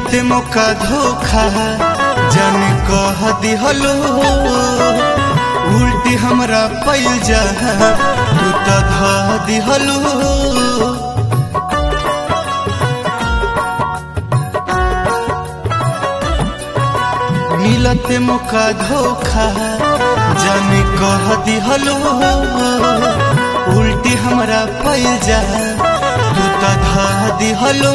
मिलते मौका धोखा जान कह दिहलो उल्टी हमरा पैल जा तू तो धा दिहलो। मिलते मौका धोखा जान कह दिहलो उल्टी हमरा पैल जा तू तो धा दिहलो।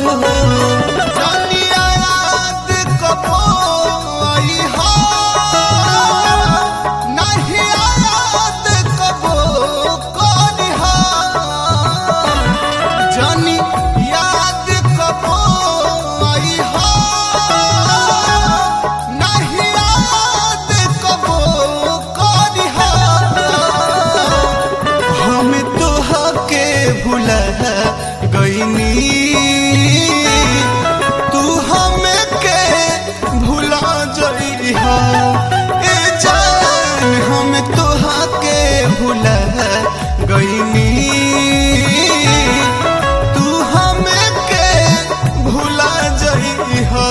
तू हमें के भुला जइहा ए जान हम तोहा के भुला गइनी तू हमें के भुला जइहा।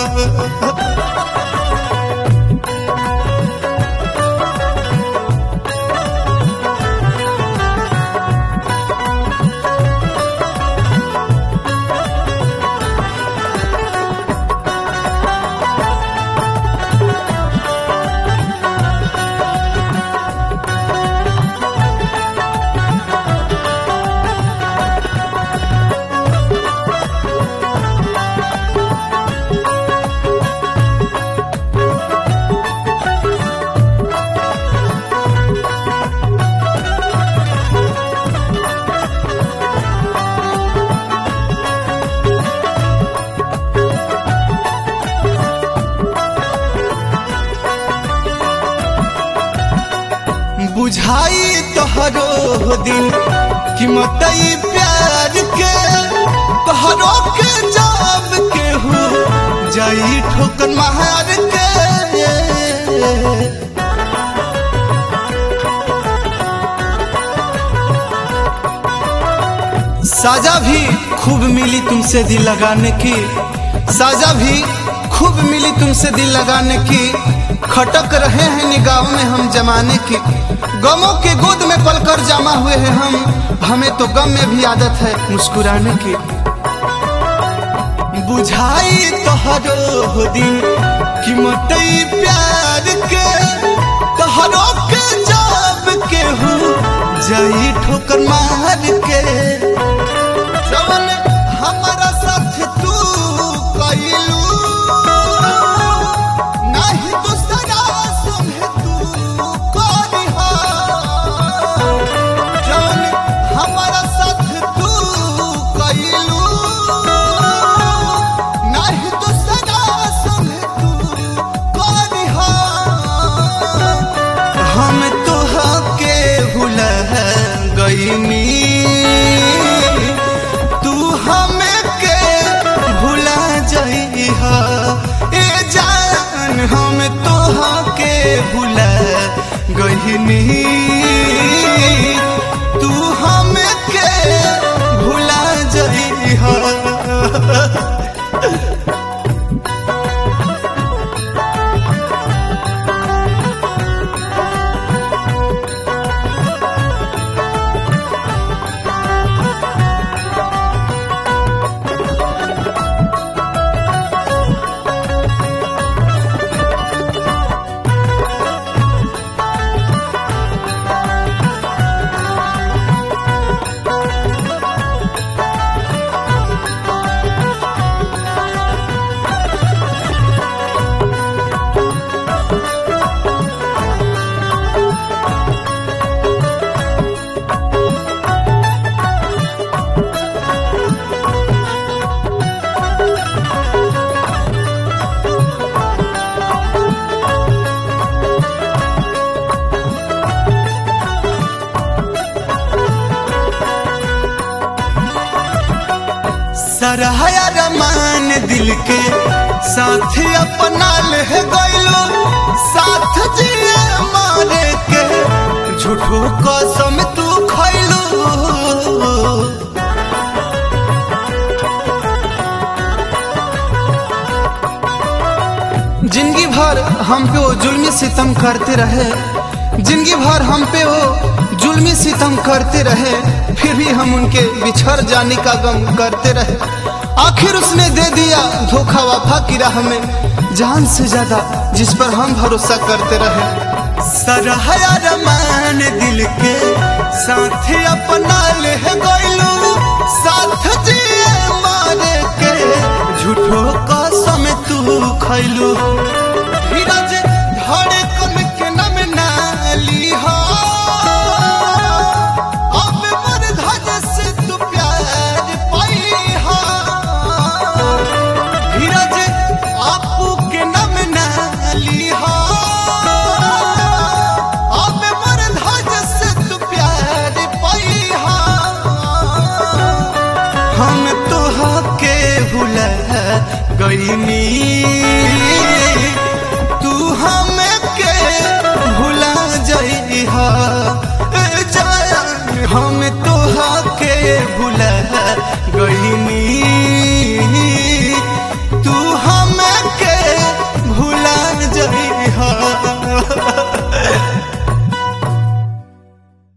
बुझाई तोहरो दिन कीमत प्यार के तोहरो के जाब के हो जाई ठोकर मार के। साजा भी खूब मिली तुमसे दिल लगाने की, साजा भी खूब मिली तुमसे दिल लगाने की। खटक रहे हैं निगाहों में हम जमाने की, गमों के गोद में पलकर जमा हुए हैं हम, हमें तो गम में भी आदत है मुस्कुराने की। बुझाई तोहरो दिन कीमत प्यार के तोहरो के जाब के हो जाई ठोकर मार के। जवन हमारा साथ तू कइलू नहीं दूसरा सुने तू करिहा। जवन हमारा साथ तू कइलू नहीं दूसरा सुने तू करिहा। हम तोहा के भुला गइनी तू हमें के भुला जइहा ए जान हम तोहा के भुला गइनी तू हमें के भुला जइहा। सरहया रमान दिल के साथ अपना ले गइलो साथ जिए मारे के झूठो कसम तू खइलो। भर हम पे वो जुल्मी सितम करते रहे, जिंदगी भर हम पे वो जुल्मी सितम करते रहे, फिर भी हम उनके बिछड़ जाने का गम करते रहे। आखिर उसने दे दिया धोखा वफा की राह में, जान से ज्यादा जिस पर हम भरोसा करते रहे। सरहया रमान दिल के साथ अपना ले गइलू, साथ जिए मारे के झूठो कसम तू खैलू। धीरज धड़कन के नम नाली हो, अब मोर धज से तू प्यार पाई हो। धीरज आपू के नम नाली हो, अब मोर धज से तू प्यार पाई हो। हम तोह के भुला गईनी